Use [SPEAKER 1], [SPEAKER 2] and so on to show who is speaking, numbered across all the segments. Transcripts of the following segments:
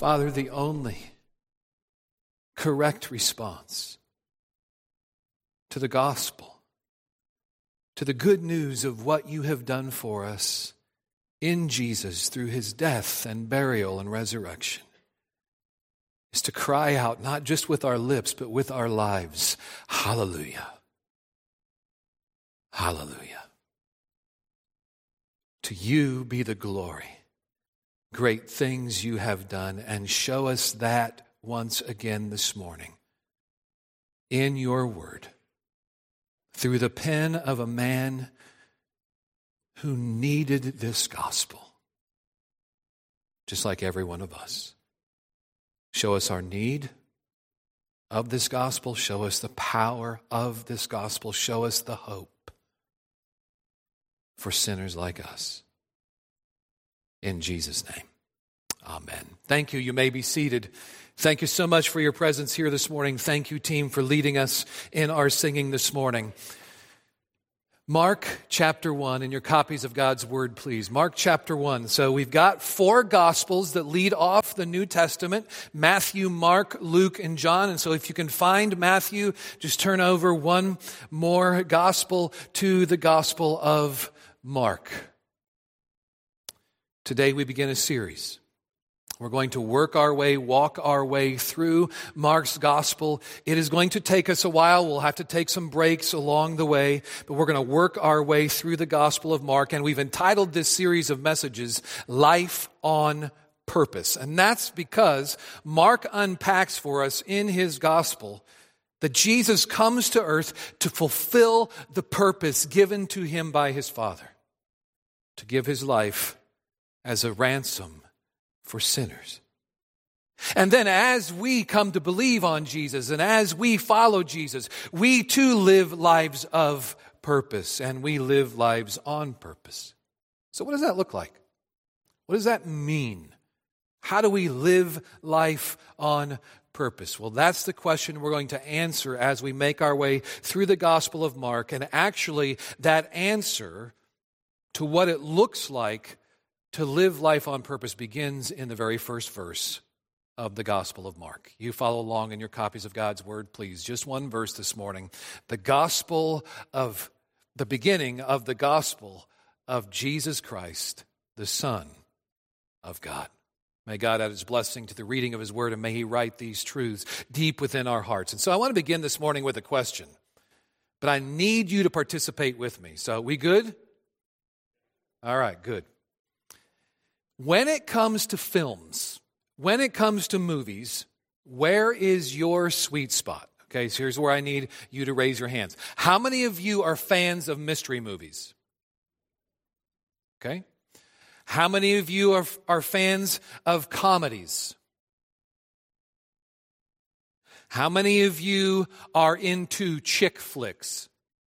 [SPEAKER 1] Father, the only correct response to the gospel, to the good news of what you have done for us in Jesus through his death and burial and resurrection, is to cry out, not just with our lips, but with our lives, hallelujah, hallelujah. To you be the glory, great things you have done, and show us that once again this morning in your word, through the pen of a man who needed this gospel, just like every one of us. Show us our need of this gospel. Show us the power of this gospel. Show us the hope for sinners like us. In Jesus' name, amen. Thank you. You may be seated. Thank you so much for your presence here this morning. Thank you, team, for leading us in our singing this morning. Mark chapter 1, in your copies of God's Word, please. Mark chapter 1. So we've got 4 Gospels that lead off the New Testament: Matthew, Mark, Luke, and John. And so if you can find Matthew, just turn over one more Gospel to the Gospel of Mark. Today we begin a series. We're going to walk our way through Mark's gospel. It is going to take us a while. We'll have to take some breaks along the way, but we're going to work our way through the gospel of Mark. And we've entitled this series of messages, Life on Purpose. And that's because Mark unpacks for us in his gospel that Jesus comes to earth to fulfill the purpose given to him by his Father, to give his life as a ransom for sinners. And then as we come to believe on Jesus and as we follow Jesus, we too live lives of purpose, and we live lives on purpose. So what does that look like? What does that mean? How do we live life on purpose? Well, that's the question we're going to answer as we make our way through the Gospel of Mark. And actually, that answer to what it looks like to live life on purpose begins in the very first verse of the Gospel of Mark. You follow along in your copies of God's Word, please. Just one verse this morning. The beginning of the Gospel of Jesus Christ, the Son of God. May God add his blessing to the reading of his word, and may he write these truths deep within our hearts. And so I want to begin this morning with a question, but I need you to participate with me. So we good? All right, good. When it comes to films, when it comes to movies, where is your sweet spot? Okay, so here's where I need you to raise your hands. How many of you are fans of mystery movies? Okay. How many of you are fans of comedies? How many of you are into chick flicks?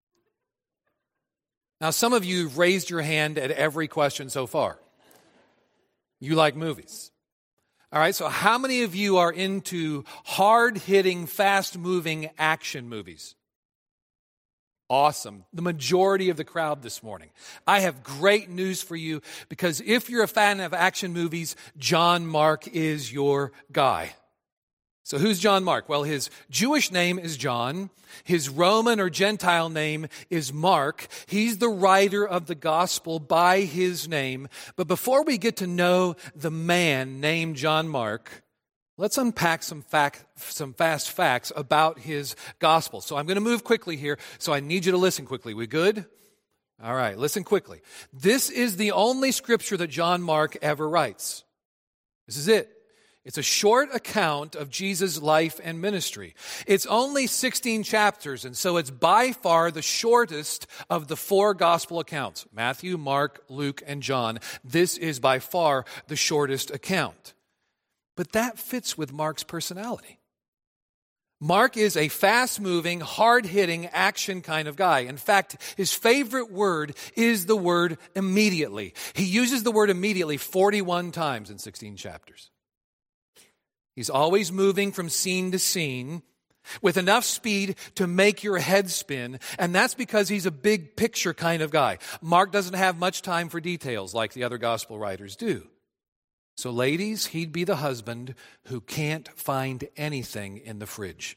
[SPEAKER 1] Now, some of you have raised your hand at every question so far. You like movies. All right, so how many of you are into hard-hitting, fast-moving action movies? Awesome. The majority of the crowd this morning. I have great news for you, because if you're a fan of action movies, John Mark is your guy. So who's John Mark? Well, his Jewish name is John. His Roman or Gentile name is Mark. He's the writer of the gospel by his name. But before we get to know the man named John Mark, let's unpack some fast facts about his gospel. So I'm going to move quickly here, so I need you to listen quickly. We good? All right, listen quickly. This is the only scripture that John Mark ever writes. This is it. It's a short account of Jesus' life and ministry. It's only 16 chapters, and so it's by far the shortest of the 4 gospel accounts: Matthew, Mark, Luke, and John. This is by far the shortest account. But that fits with Mark's personality. Mark is a fast-moving, hard-hitting, action kind of guy. In fact, his favorite word is the word immediately. He uses the word immediately 41 times in 16 chapters. He's always moving from scene to scene with enough speed to make your head spin, and that's because he's a big picture kind of guy. Mark doesn't have much time for details like the other gospel writers do. So ladies, he'd be the husband who can't find anything in the fridge.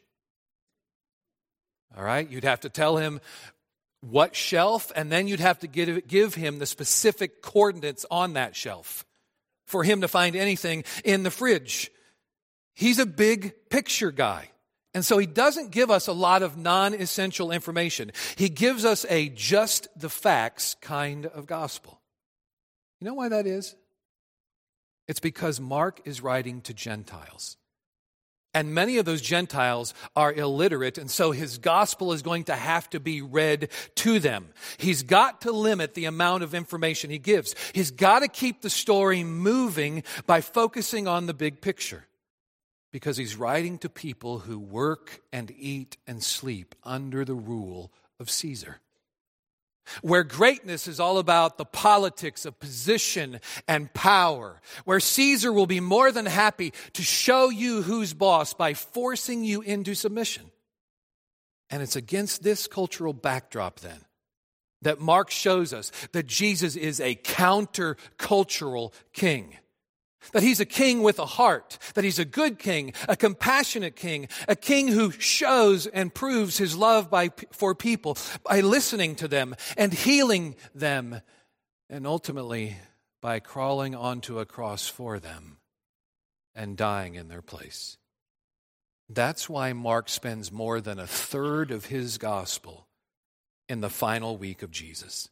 [SPEAKER 1] All right? You'd have to tell him what shelf, and then you'd have to give him the specific coordinates on that shelf for him to find anything in the fridge. He's a big picture guy. And so he doesn't give us a lot of non-essential information. He gives us a just the facts kind of gospel. You know why that is? It's because Mark is writing to Gentiles. And many of those Gentiles are illiterate, and so his gospel is going to have to be read to them. He's got to limit the amount of information he gives. He's got to keep the story moving by focusing on the big picture, because he's writing to people who work and eat and sleep under the rule of Caesar. Where greatness is all about the politics of position and power. Where Caesar will be more than happy to show you who's boss by forcing you into submission. And it's against this cultural backdrop then that Mark shows us that Jesus is a counter-cultural king. That he's a king with a heart, that he's a good king, a compassionate king, a king who shows and proves his love for people by listening to them and healing them, and ultimately by crawling onto a cross for them and dying in their place. That's why Mark spends more than a third of his gospel in the final week of Jesus.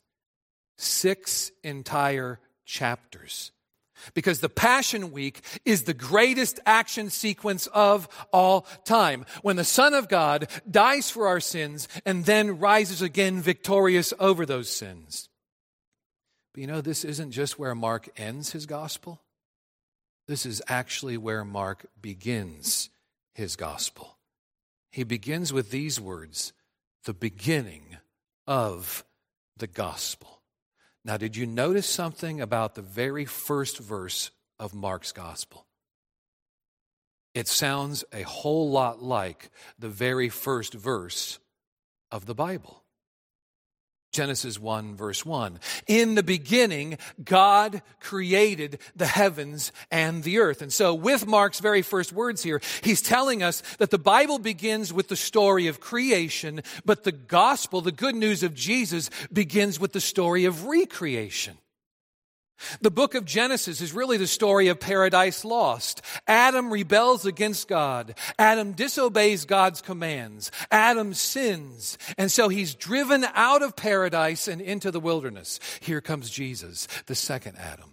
[SPEAKER 1] 6 entire chapters. Because the Passion Week is the greatest action sequence of all time. When the Son of God dies for our sins and then rises again victorious over those sins. But you know, this isn't just where Mark ends his gospel. This is actually where Mark begins his gospel. He begins with these words, the beginning of the gospel. Now, did you notice something about the very first verse of Mark's gospel? It sounds a whole lot like the very first verse of the Bible. Genesis 1, verse 1. In the beginning, God created the heavens and the earth. And so with Mark's very first words here, he's telling us that the Bible begins with the story of creation, but the gospel, the good news of Jesus, begins with the story of recreation. The book of Genesis is really the story of paradise lost. Adam rebels against God. Adam disobeys God's commands. Adam sins. And so he's driven out of paradise and into the wilderness. Here comes Jesus, the second Adam.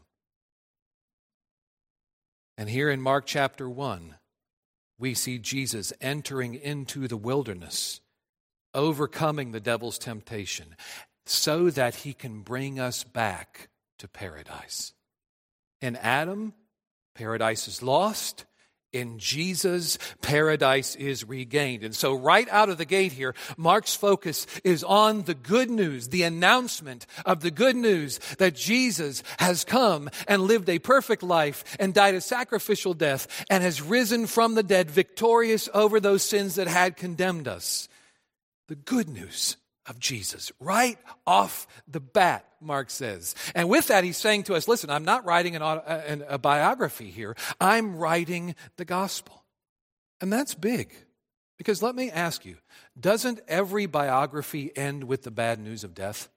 [SPEAKER 1] And here in Mark chapter 1, we see Jesus entering into the wilderness, overcoming the devil's temptation, so that he can bring us back to paradise. In Adam, paradise is lost. In Jesus, paradise is regained. And so right out of the gate here, Mark's focus is on the good news, the announcement of the good news that Jesus has come and lived a perfect life and died a sacrificial death and has risen from the dead, victorious over those sins that had condemned us. The good news of Jesus, right off the bat, Mark says. And with that, he's saying to us, listen, I'm not writing a biography here. I'm writing the gospel. And that's big. Because let me ask you, doesn't every biography end with the bad news of death?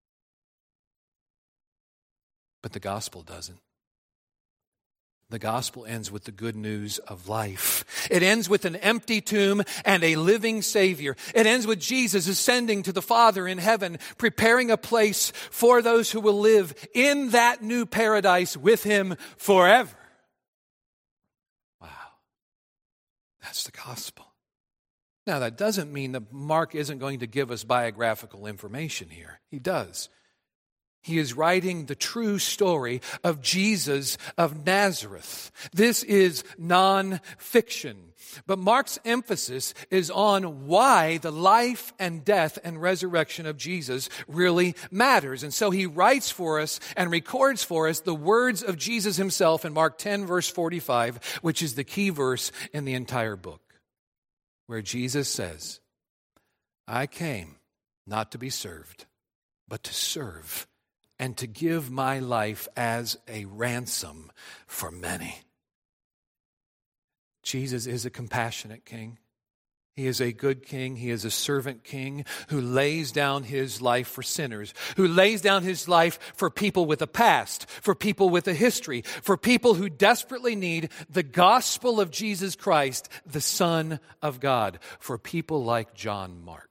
[SPEAKER 1] But the gospel doesn't. The gospel ends with the good news of life. It ends with an empty tomb and a living Savior. It ends with Jesus ascending to the Father in heaven, preparing a place for those who will live in that new paradise with Him forever. Wow. That's the gospel. Now, that doesn't mean that Mark isn't going to give us biographical information here. He does. He is writing the true story of Jesus of Nazareth. This is non-fiction. But Mark's emphasis is on why the life and death and resurrection of Jesus really matters. And so he writes for us and records for us the words of Jesus himself in Mark 10, verse 45, which is the key verse in the entire book, where Jesus says, I came not to be served, but to serve and to give my life as a ransom for many. Jesus is a compassionate king. He is a good king. He is a servant king who lays down his life for sinners, who lays down his life for people with a past, for people with a history, for people who desperately need the gospel of Jesus Christ, the Son of God, for people like John Mark.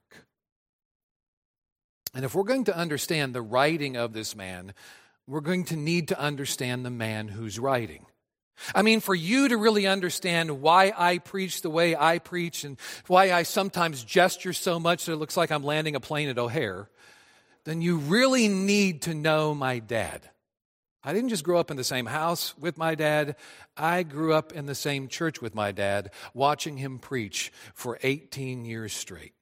[SPEAKER 1] And if we're going to understand the writing of this man, we're going to need to understand the man who's writing. I mean, for you to really understand why I preach the way I preach and why I sometimes gesture so much that it looks like I'm landing a plane at O'Hare, then you really need to know my dad. I didn't just grow up in the same house with my dad. I grew up in the same church with my dad, watching him preach for 18 years straight.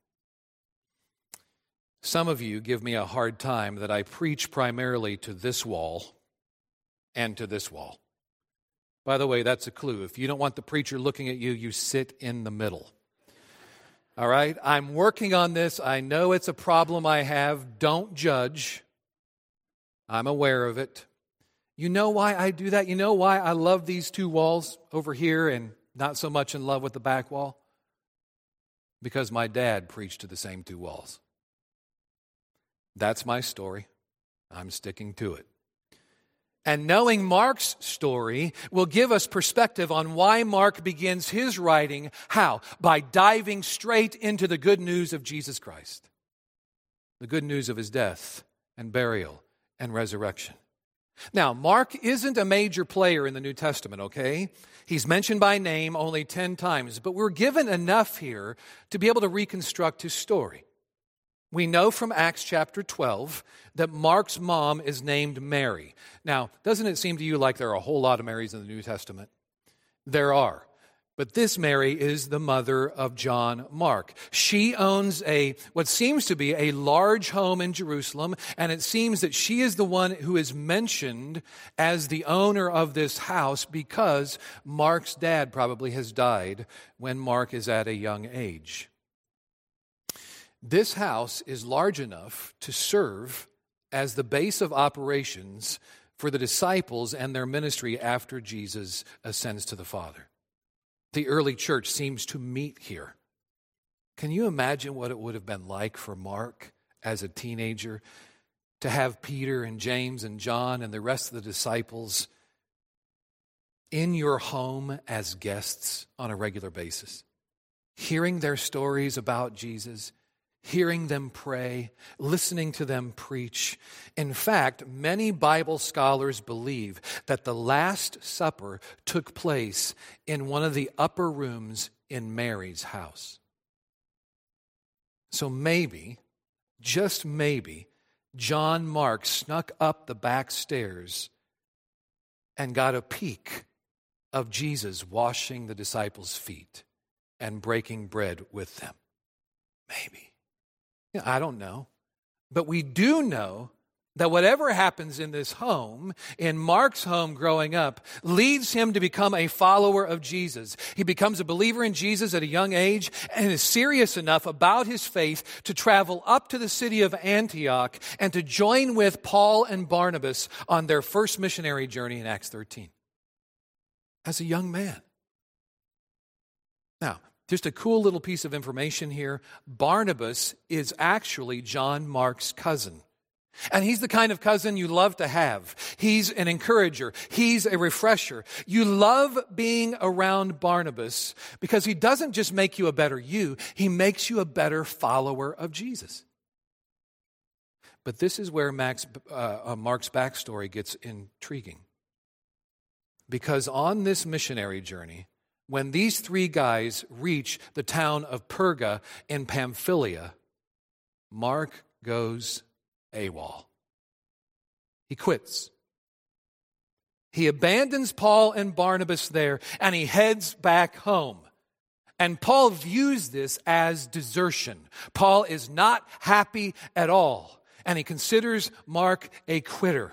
[SPEAKER 1] Some of you give me a hard time that I preach primarily to this wall and to this wall. By the way, that's a clue. If you don't want the preacher looking at you, you sit in the middle. All right? I'm working on this. I know it's a problem I have. Don't judge. I'm aware of it. You know why I do that? You know why I love these two walls over here and not so much in love with the back wall? Because my dad preached to the same two walls. That's my story. I'm sticking to it. And knowing Mark's story will give us perspective on why Mark begins his writing. How? By diving straight into the good news of Jesus Christ. The good news of his death and burial and resurrection. Now, Mark isn't a major player in the New Testament, okay? He's mentioned by name only 10 times, but we're given enough here to be able to reconstruct his story. We know from Acts chapter 12 that Mark's mom is named Mary. Now, doesn't it seem to you like there are a whole lot of Marys in the New Testament? There are. But this Mary is the mother of John Mark. She owns what seems to be a large home in Jerusalem, and it seems that she is the one who is mentioned as the owner of this house because Mark's dad probably has died when Mark is at a young age. This house is large enough to serve as the base of operations for the disciples and their ministry after Jesus ascends to the Father. The early church seems to meet here. Can you imagine what it would have been like for Mark as a teenager to have Peter and James and John and the rest of the disciples in your home as guests on a regular basis, hearing their stories about Jesus, hearing them pray, listening to them preach? In fact, many Bible scholars believe that the Last Supper took place in one of the upper rooms in Mary's house. So maybe, just maybe, John Mark snuck up the back stairs and got a peek of Jesus washing the disciples' feet and breaking bread with them. Maybe. I don't know. But we do know that whatever happens in this home, in Mark's home growing up, leads him to become a follower of Jesus. He becomes a believer in Jesus at a young age and is serious enough about his faith to travel up to the city of Antioch and to join with Paul and Barnabas on their first missionary journey in Acts 13. As a young man. Now, just a cool little piece of information here. Barnabas is actually John Mark's cousin. And he's the kind of cousin you love to have. He's an encourager. He's a refresher. You love being around Barnabas because he doesn't just make you a better you, he makes you a better follower of Jesus. But this is where Mark's backstory gets intriguing. Because on this missionary journey, when these three guys reach the town of Perga in Pamphylia, Mark goes AWOL. He quits. He abandons Paul and Barnabas there, and he heads back home. And Paul views this as desertion. Paul is not happy at all, and he considers Mark a quitter.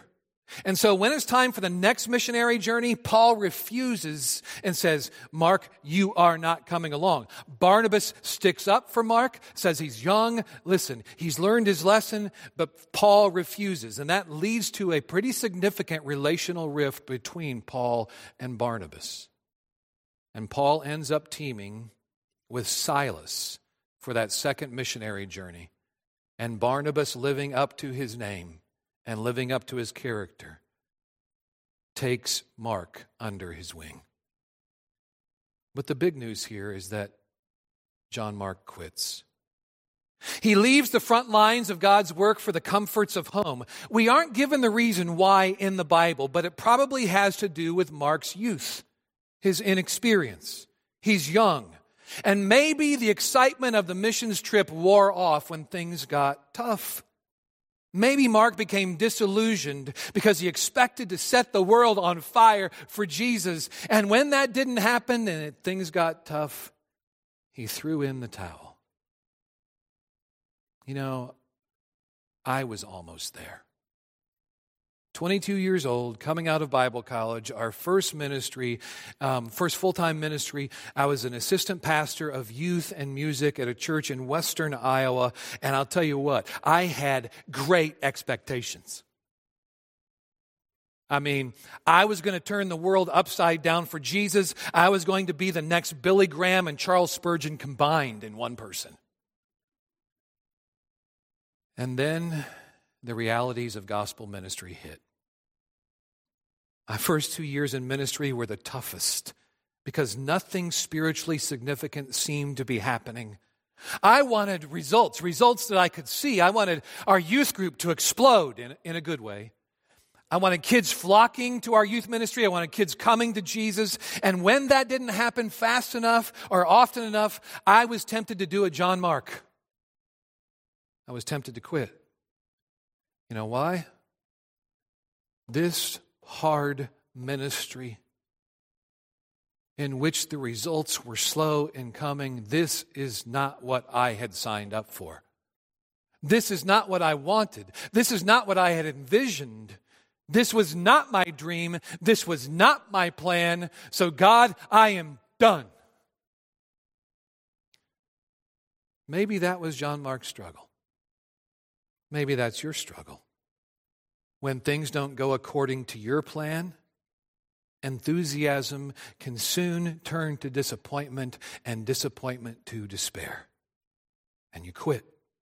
[SPEAKER 1] And so when it's time for the next missionary journey, Paul refuses and says, Mark, you are not coming along. Barnabas sticks up for Mark, says he's young. Listen, he's learned his lesson, but Paul refuses. And that leads to a pretty significant relational rift between Paul and Barnabas. And Paul ends up teaming with Silas for that second missionary journey. And Barnabas, living up to his name and living up to his character, takes Mark under his wing. But the big news here is that John Mark quits. He leaves the front lines of God's work for the comforts of home. We aren't given the reason why in the Bible, but it probably has to do with Mark's youth, his inexperience. He's young. And maybe the excitement of the missions trip wore off when things got tough. Maybe Mark became disillusioned because he expected to set the world on fire for Jesus. And when that didn't happen and things got tough, he threw in the towel. You know, I was almost there. 22 years old, coming out of Bible college, our first ministry, first full-time ministry, I was an assistant pastor of youth and music at a church in western Iowa, and I'll tell you what, I had great expectations. I mean, I was going to turn the world upside down for Jesus. I was going to be the next Billy Graham and Charles Spurgeon combined in one person. And then the realities of gospel ministry hit. My first 2 years in ministry were the toughest because nothing spiritually significant seemed to be happening. I wanted results that I could see. I wanted our youth group to explode in a good way. I wanted kids flocking to our youth ministry. I wanted kids coming to Jesus. And when that didn't happen fast enough or often enough, I was tempted to do a John Mark. I was tempted to quit. You know why? This hard ministry in which the results were slow in coming, this is not what I had signed up for. This is not what I wanted. This is not what I had envisioned. This was not my dream. This was not my plan. So God, I am done. Maybe that was John Mark's struggle. Maybe that's your struggle. When things don't go according to your plan, enthusiasm can soon turn to disappointment and disappointment to despair. And you quit.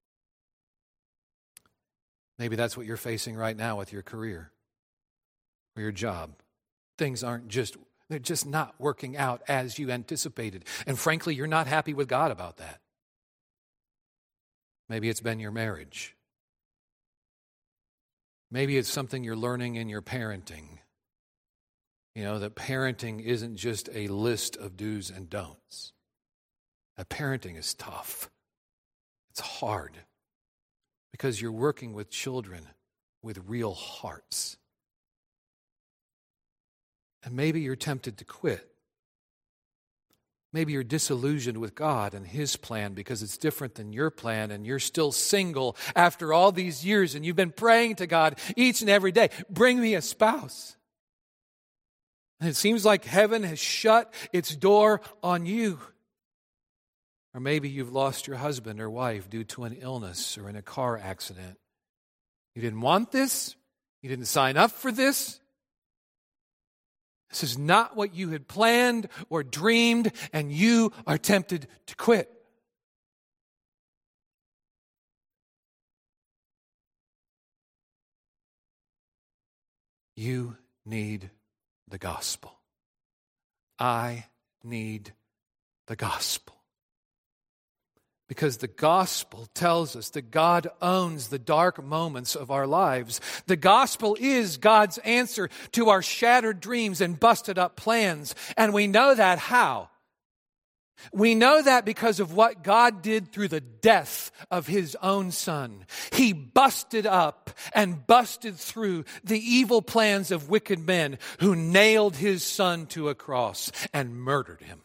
[SPEAKER 1] Maybe that's what you're facing right now with your career or your job. Things they're just not working out as you anticipated. And frankly, you're not happy with God about that. Maybe it's been your marriage. Maybe it's something you're learning in your parenting. You know, that parenting isn't just a list of do's and don'ts. That parenting is tough. It's hard because you're working with children with real hearts. And maybe you're tempted to quit. Maybe you're disillusioned with God and His plan because it's different than your plan, and you're still single after all these years, and you've been praying to God each and every day, bring me a spouse. And it seems like heaven has shut its door on you. Or maybe you've lost your husband or wife due to an illness or in a car accident. You didn't want this. You didn't sign up for this. This is not what you had planned or dreamed, and you are tempted to quit. You need the gospel. I need the gospel. Because the gospel tells us that God owns the dark moments of our lives. The gospel is God's answer to our shattered dreams and busted up plans. And we know that how? We know that because of what God did through the death of His own Son. He busted up and busted through the evil plans of wicked men who nailed His Son to a cross and murdered Him.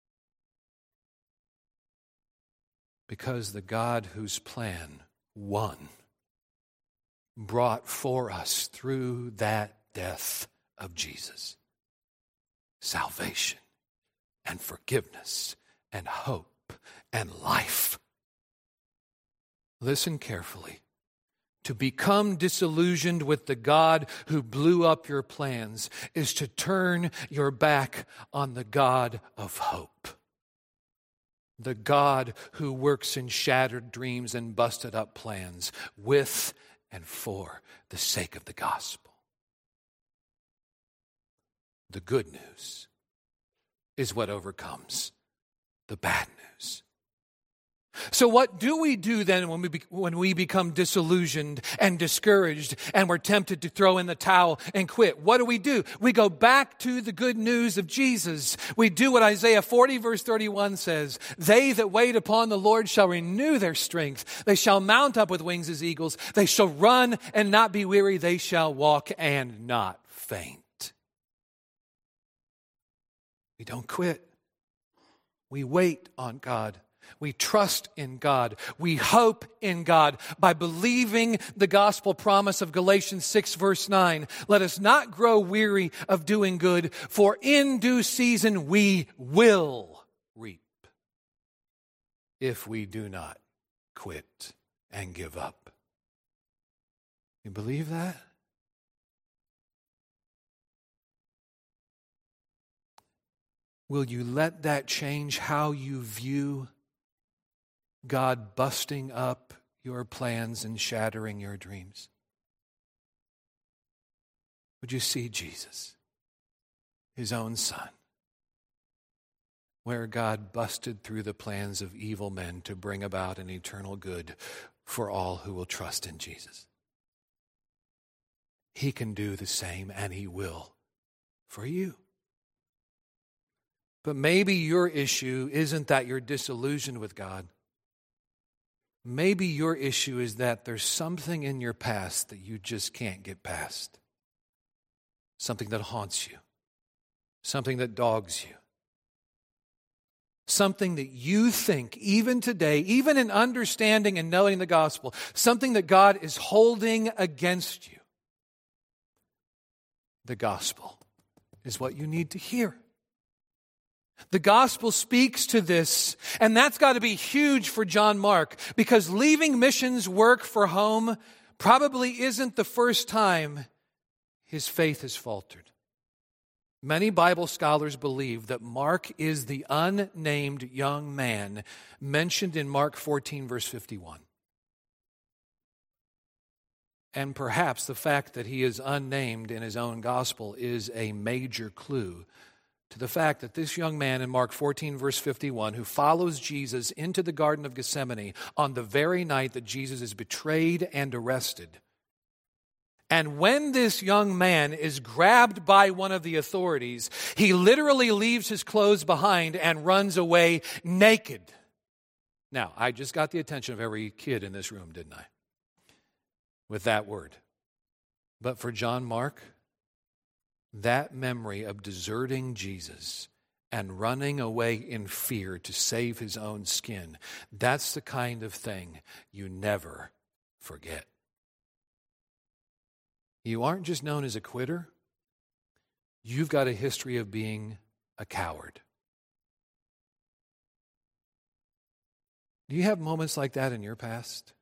[SPEAKER 1] Because the God whose plan won brought for us through that death of Jesus. Salvation and forgiveness and hope and life. Listen carefully. To become disillusioned with the God who blew up your plans is to turn your back on the God of hope. The God who works in shattered dreams and busted up plans with and for the sake of the gospel. The good news is what overcomes the bad news. So what do we do then when we become disillusioned and discouraged and we're tempted to throw in the towel and quit? What do? We go back to the good news of Jesus. We do what Isaiah 40 verse 31 says, "They that wait upon the Lord shall renew their strength. They shall mount up with wings as eagles. They shall run and not be weary. They shall walk and not faint." We don't quit. We wait on God. We trust in God. We hope in God by believing the gospel promise of Galatians 6 verse 9. Let us not grow weary of doing good, for in due season we will reap if we do not quit and give up. You believe that? Will you let that change how you view God busting up your plans and shattering your dreams? Would you see Jesus, his own Son, where God busted through the plans of evil men to bring about an eternal good for all who will trust in Jesus? He can do the same, and he will for you. But maybe your issue isn't that you're disillusioned with God. Maybe your issue is that there's something in your past that you just can't get past. Something that haunts you. Something that dogs you. Something that you think, even today, even in understanding and knowing the gospel, something that God is holding against you. The gospel is what you need to hear. The gospel speaks to this, and that's got to be huge for John Mark, because leaving missions work for home probably isn't the first time his faith has faltered. Many Bible scholars believe that Mark is the unnamed young man mentioned in Mark 14, verse 51. And perhaps the fact that he is unnamed in his own gospel is a major clue to the fact that this young man in Mark 14, verse 51, who follows Jesus into the Garden of Gethsemane on the very night that Jesus is betrayed and arrested. And when this young man is grabbed by one of the authorities, he literally leaves his clothes behind and runs away naked. Now, I just got the attention of every kid in this room, didn't I? With that word. But for John Mark, that memory of deserting Jesus and running away in fear to save his own skin, that's the kind of thing you never forget. You aren't just known as a quitter. You've got a history of being a coward. Do you have moments like that in your past?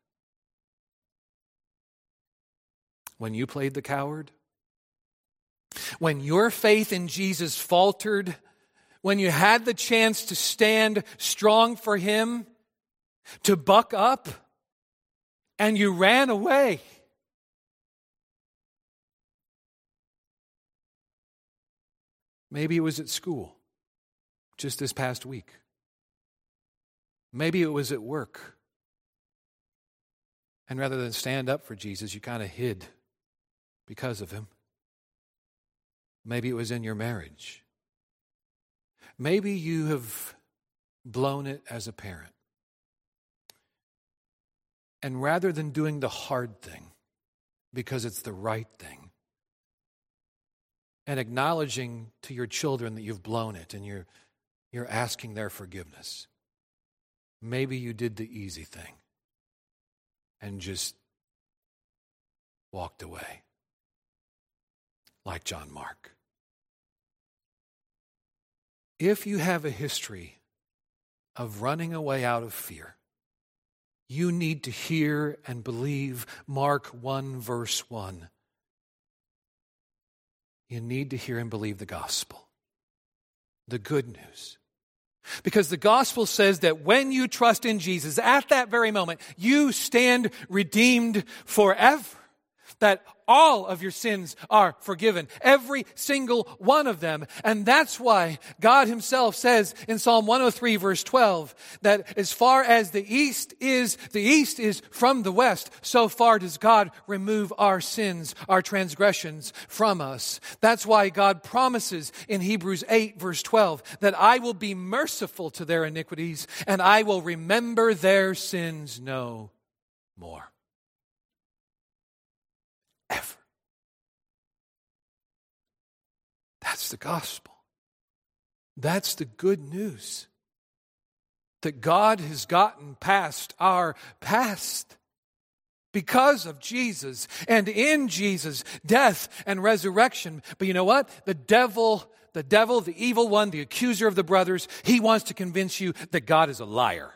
[SPEAKER 1] When you played the coward? When your faith in Jesus faltered, when you had the chance to stand strong for him, to buck up, and you ran away. Maybe it was at school, just this past week. Maybe it was at work. And rather than stand up for Jesus, you kind of hid because of him. Maybe it was in your marriage. Maybe you have blown it as a parent. And rather than doing the hard thing, because it's the right thing, and acknowledging to your children that you've blown it and you're asking their forgiveness, maybe you did the easy thing and just walked away. like John Mark. If you have a history of running away out of fear, you need to hear and believe Mark 1 verse 1. You need to hear and believe the gospel, the good news. Because the gospel says that when you trust in Jesus, at that very moment, you stand redeemed forever. That all of your sins are forgiven, every single one of them. And that's why God himself says in Psalm 103 verse 12, that as far as the east is from the west, so far does God remove our sins, our transgressions from us. That's why God promises in Hebrews 8 verse 12, that I will be merciful to their iniquities and I will remember their sins no more. Ever. That's the gospel. That's the good news. That God has gotten past our past because of Jesus and in Jesus' death and resurrection. But you know what? The devil, the evil one, the accuser of the brothers, he wants to convince you that God is a liar.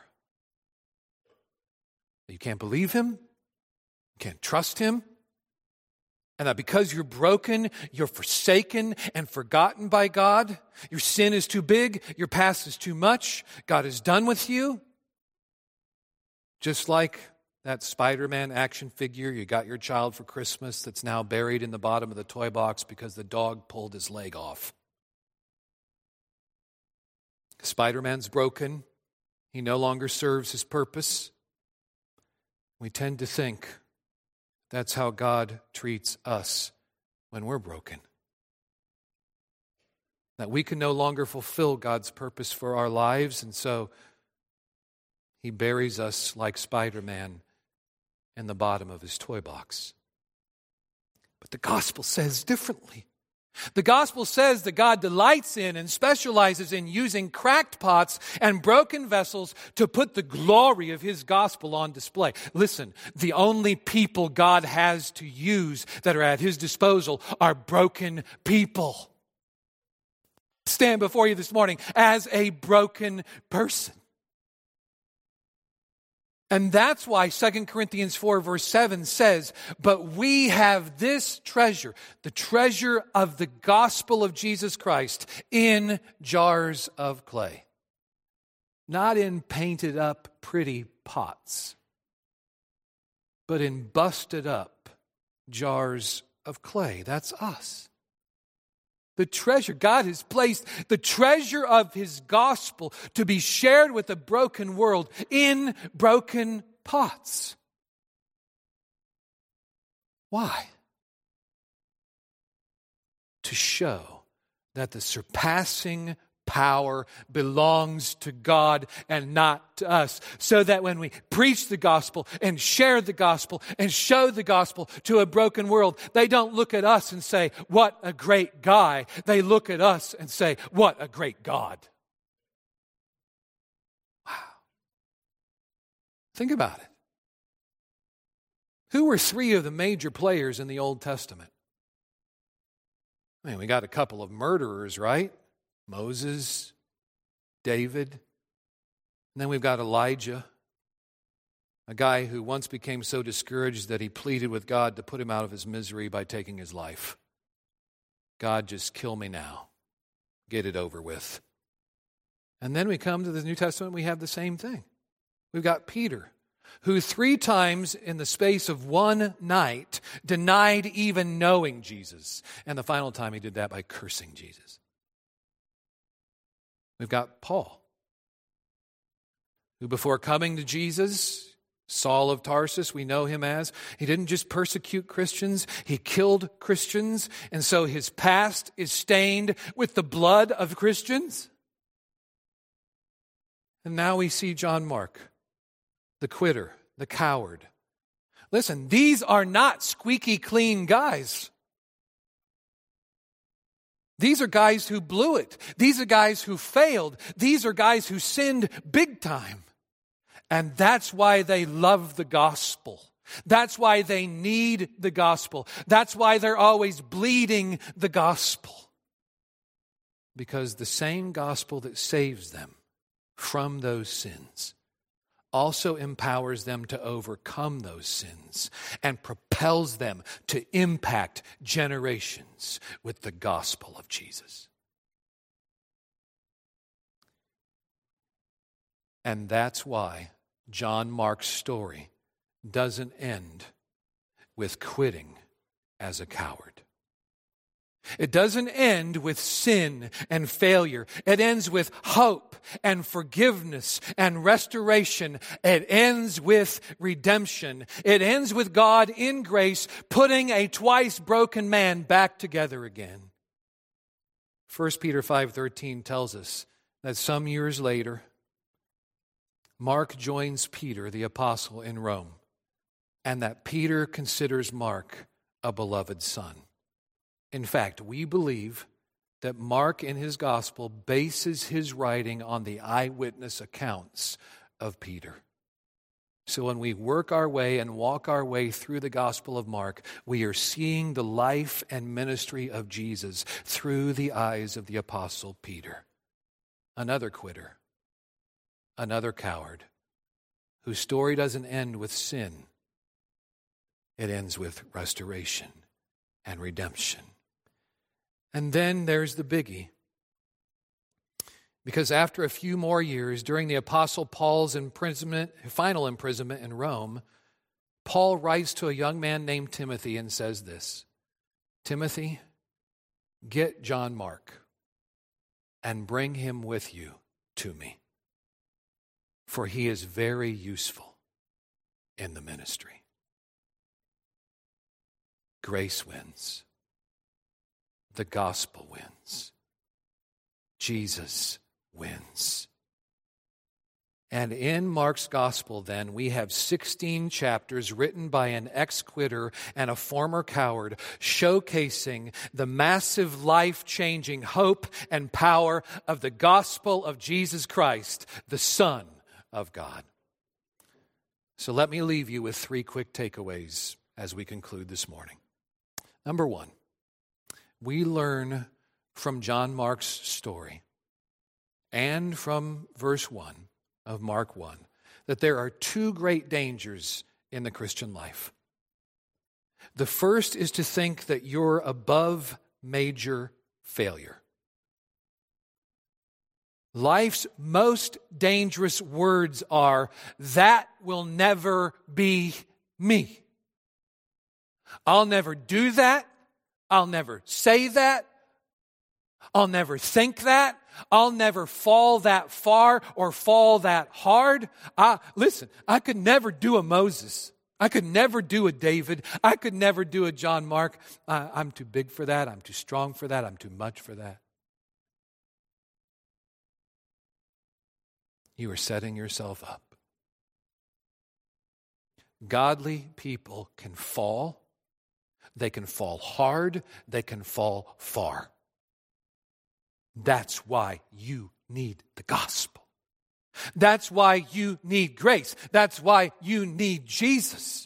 [SPEAKER 1] You can't believe him. You can't trust him. And that because you're broken, you're forsaken and forgotten by God. Your sin is too big. Your past is too much. God is done with you. Just like that Spider-Man action figure you got your child for Christmas that's now buried in the bottom of the toy box because the dog pulled his leg off. Spider-Man's broken. He no longer serves his purpose. We tend to think that's how God treats us when we're broken. That we can no longer fulfill God's purpose for our lives, and so he buries us like Spider-Man in the bottom of his toy box. But the gospel says differently. The gospel says that God delights in and specializes in using cracked pots and broken vessels to put the glory of his gospel on display. Listen, the only people God has to use that are at his disposal are broken people. Stand before you this morning as a broken person. And that's why 2 Corinthians 4 verse 7 says, but we have this treasure, the treasure of the gospel of Jesus Christ, in jars of clay. Not in painted up pretty pots, but in busted up jars of clay. That's us. The treasure, God has placed the treasure of his gospel to be shared with a broken world in broken pots. Why? To show that the surpassing power belongs to God and not to us. So that when we preach the gospel and share the gospel and show the gospel to a broken world, they don't look at us and say, what a great guy. They look at us and say, what a great God. Wow. Think about it. Who were three of the major players in the Old Testament? I mean, we got a couple of murderers, right? Moses, David, and then we've got Elijah, a guy who once became so discouraged that he pleaded with God to put him out of his misery by taking his life. God, just kill me now. Get it over with. And then we come to the New Testament, we have the same thing. We've got Peter, who 3 times in the space of one night denied even knowing Jesus. And the final time he did that by cursing Jesus. We've got Paul, who before coming to Jesus, Saul of Tarsus, we know him as, he didn't just persecute Christians, he killed Christians, and so his past is stained with the blood of Christians. And now we see John Mark, the quitter, the coward. Listen, these are not squeaky clean guys. These are guys who blew it. These are guys who failed. These are guys who sinned big time. And that's why they love the gospel. That's why they need the gospel. That's why they're always bleeding the gospel. Because the same gospel that saves them from those sins also empowers them to overcome those sins and propels them to impact generations with the gospel of Jesus. And that's why John Mark's story doesn't end with quitting as a coward. It doesn't end with sin and failure. It ends with hope and forgiveness and restoration. It ends with redemption. It ends with God in grace putting a twice broken man back together again. 1 Peter 5:13 tells us that some years later, Mark joins Peter, the apostle, in Rome, and that Peter considers Mark a beloved son. In fact, we believe that Mark in his gospel bases his writing on the eyewitness accounts of Peter. So when we work our way and walk our way through the gospel of Mark, we are seeing the life and ministry of Jesus through the eyes of the apostle Peter. Another quitter, another coward, whose story doesn't end with sin. It ends with restoration and redemption. And then there's the biggie. Because after a few more years, during the Apostle Paul's final imprisonment in Rome, Paul writes to a young man named Timothy and says this, Timothy, get John Mark and bring him with you to me, for he is very useful in the ministry. Grace wins. The gospel wins. Jesus wins. And in Mark's gospel, then, we have 16 chapters written by an ex-quitter and a former coward, showcasing the massive life-changing hope and power of the gospel of Jesus Christ, the Son of God. So let me leave you with 3 quick takeaways as we conclude this morning. Number 1. We learn from John Mark's story and from verse 1 of Mark 1 that there are 2 great dangers in the Christian life. The first is to think that you're above major failure. Life's most dangerous words are, that will never be me. I'll never do that. I'll never say that. I'll never think that. I'll never fall that far or fall that hard. Listen, I could never do a Moses. I could never do a David. I could never do a John Mark. I'm too big for that. I'm too strong for that. I'm too much for that. You are setting yourself up. Godly people can fall. They can fall hard. They can fall far. That's why you need the gospel. That's why you need grace. That's why you need Jesus.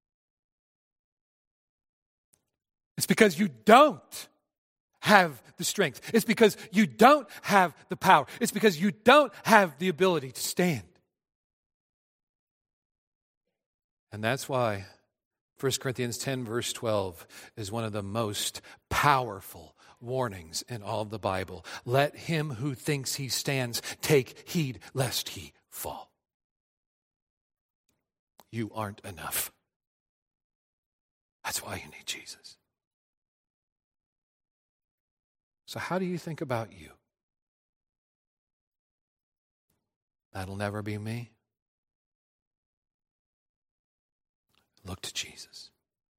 [SPEAKER 1] It's because you don't have the strength. It's because you don't have the power. It's because you don't have the ability to stand. And that's why 1 Corinthians 10 verse 12 is one of the most powerful warnings in all of the Bible. Let him who thinks he stands take heed lest he fall. You aren't enough. That's why you need Jesus. So how do you think about you? That'll never be me. Look to Jesus.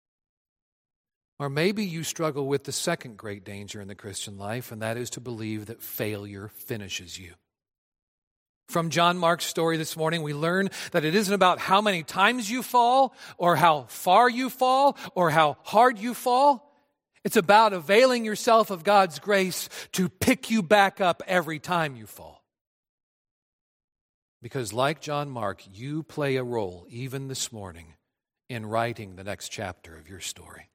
[SPEAKER 1] Or maybe you struggle with the second great danger in the Christian life, and that is to believe that failure finishes you. From John Mark's story this morning, we learn that it isn't about how many times you fall, or how far you fall, or how hard you fall. It's about availing yourself of God's grace to pick you back up every time you fall. Because like John Mark, you play a role, even this morning, in writing the next chapter of your story.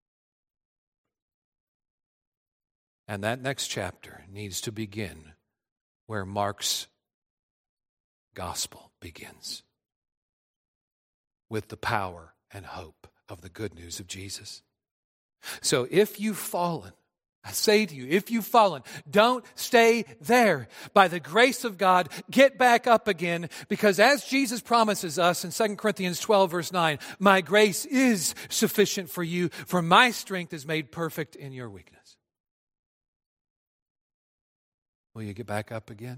[SPEAKER 1] And that next chapter needs to begin where Mark's gospel begins, with the power and hope of the good news of Jesus. So if you've fallen, I say to you, if you've fallen, don't stay there. By the grace of God, get back up again, because as Jesus promises us in 2 Corinthians 12, verse 9, my grace is sufficient for you, for my strength is made perfect in your weakness. Will you get back up again?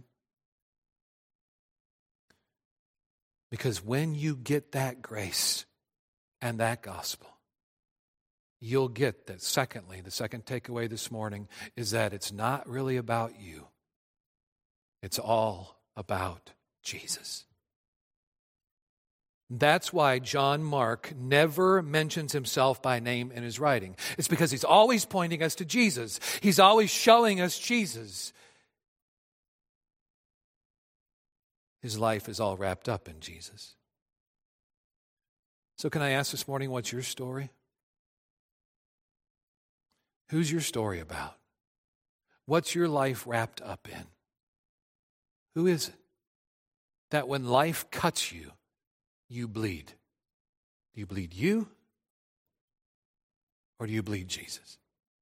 [SPEAKER 1] Because when you get that grace and that gospel, you'll get that. Secondly, the second takeaway this morning is that it's not really about you. It's all about Jesus. That's why John Mark never mentions himself by name in his writing. It's because he's always pointing us to Jesus. He's always showing us Jesus. His life is all wrapped up in Jesus. So can I ask this morning, what's your story? Who's your story about? What's your life wrapped up in? Who is it that when life cuts you, you bleed? Do you bleed you? Or do you bleed Jesus?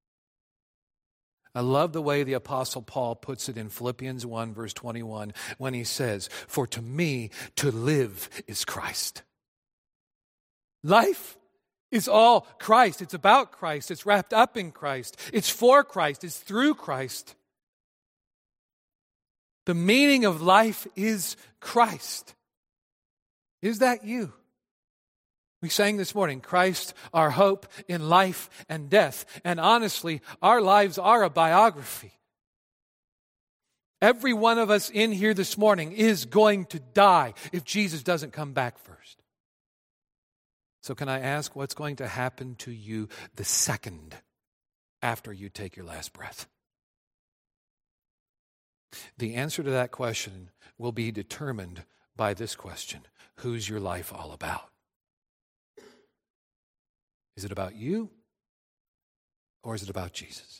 [SPEAKER 1] I love the way the Apostle Paul puts it in Philippians 1, verse 21, when he says, "For to me, to live is Christ." Life is all Christ. It's about Christ. It's wrapped up in Christ. It's for Christ. It's through Christ. The meaning of life is Christ. Is that you? We sang this morning, Christ, our hope in life and death. And honestly, our lives are a biography. Every one of us in here this morning is going to die if Jesus doesn't come back first. So can I ask, what's going to happen to you the second after you take your last breath? The answer to that question will be determined by this question: who's your life all about? Is it about you, or is it about Jesus?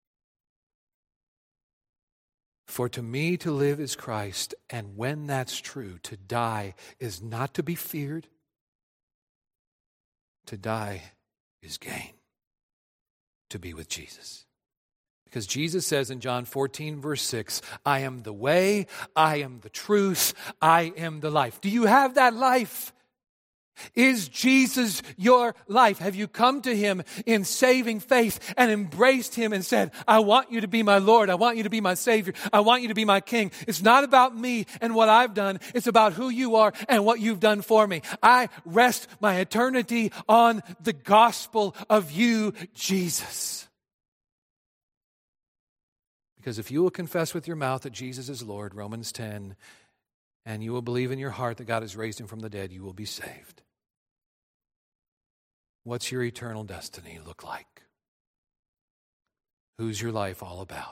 [SPEAKER 1] For to me to live is Christ, and when that's true, to die is not to be feared. To die is gain, to be with Jesus. Because Jesus says in John 14, verse 6, I am the way, I am the truth, I am the life. Do you have that life? Is Jesus your life? Have you come to Him in saving faith and embraced Him and said, I want you to be my Lord. I want you to be my Savior. I want you to be my King. It's not about me and what I've done. It's about who you are and what you've done for me. I rest my eternity on the gospel of you, Jesus. Because if you will confess with your mouth that Jesus is Lord, Romans 10, and you will believe in your heart that God has raised Him from the dead, you will be saved. What's your eternal destiny look like? Who's your life all about?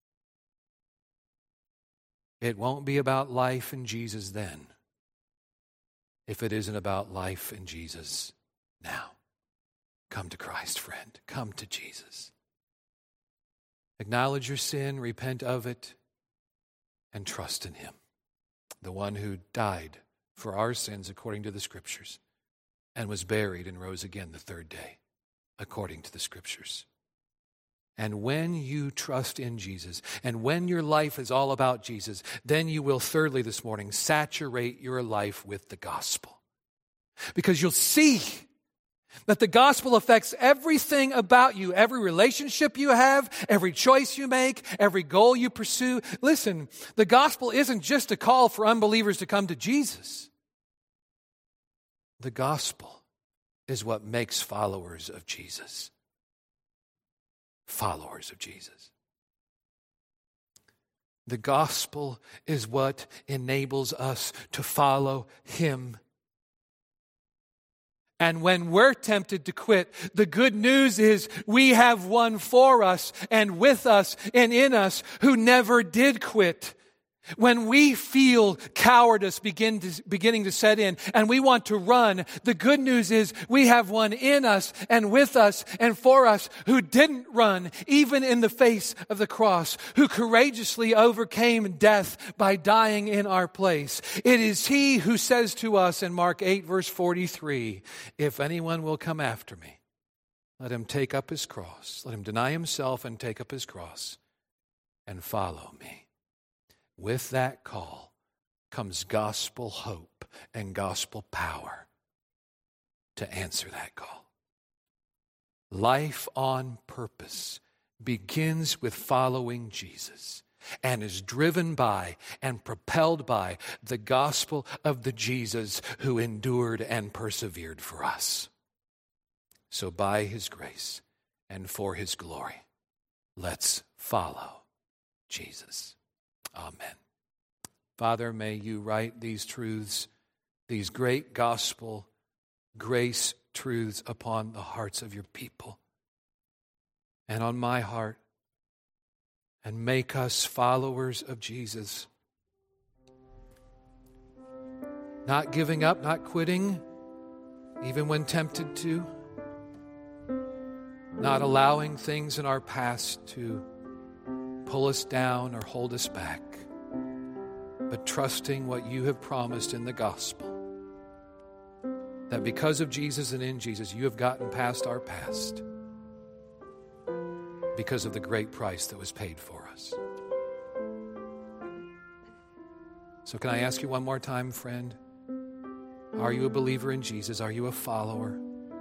[SPEAKER 1] It won't be about life in Jesus then, if it isn't about life in Jesus now. Come to Christ, friend. Come to Jesus. Acknowledge your sin, repent of it, and trust in Him, the one who died for our sins according to the Scriptures, and was buried and rose again the third day, according to the Scriptures. And when you trust in Jesus, and when your life is all about Jesus, then you will, thirdly this morning, saturate your life with the gospel. Because you'll see that the gospel affects everything about you, every relationship you have, every choice you make, every goal you pursue. Listen, the gospel isn't just a call for unbelievers to come to Jesus. The gospel is what makes followers of Jesus. Followers of Jesus. The gospel is what enables us to follow Him. And when we're tempted to quit, the good news is we have one for us and with us and in us who never did quit. When we feel cowardice beginning to set in and we want to run, the good news is we have one in us and with us and for us who didn't run, even in the face of the cross, who courageously overcame death by dying in our place. It is He who says to us in Mark 8, verse 43, if anyone will come after me, let him take up his cross. Let him deny himself and take up his cross and follow me. With that call comes gospel hope and gospel power to answer that call. Life on purpose begins with following Jesus and is driven by and propelled by the gospel of the Jesus who endured and persevered for us. So by His grace and for His glory, let's follow Jesus. Amen. Father, may you write these truths, these great gospel grace truths upon the hearts of your people and on my heart, and make us followers of Jesus. Not giving up, not quitting, even when tempted to. Not allowing things in our past to pull us down or hold us back, but trusting what you have promised in the gospel, that because of Jesus and in Jesus, you have gotten past our past because of the great price that was paid for us. So can I ask you one more time, friend? Are you a believer in Jesus? Are you a follower?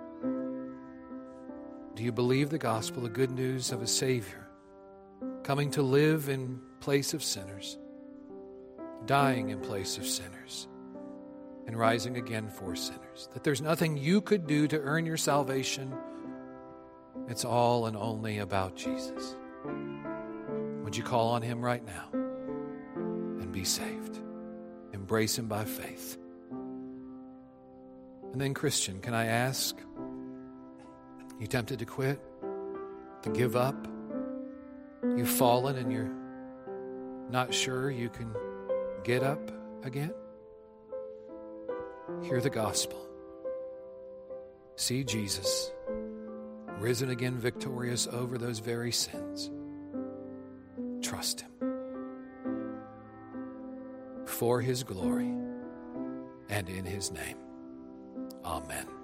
[SPEAKER 1] Do you believe the gospel, the good news of a Savior coming to live in place of sinners, dying in place of sinners, and rising again for sinners? That there's nothing you could do to earn your salvation. It's all and only about Jesus. Would you call on Him right now and be saved? Embrace Him by faith. And then, Christian, can I ask, you tempted to quit, to give up? You've fallen and you're not sure you can get up again? Hear the gospel. See Jesus, risen again, victorious over those very sins. Trust Him for His glory and in His name. Amen.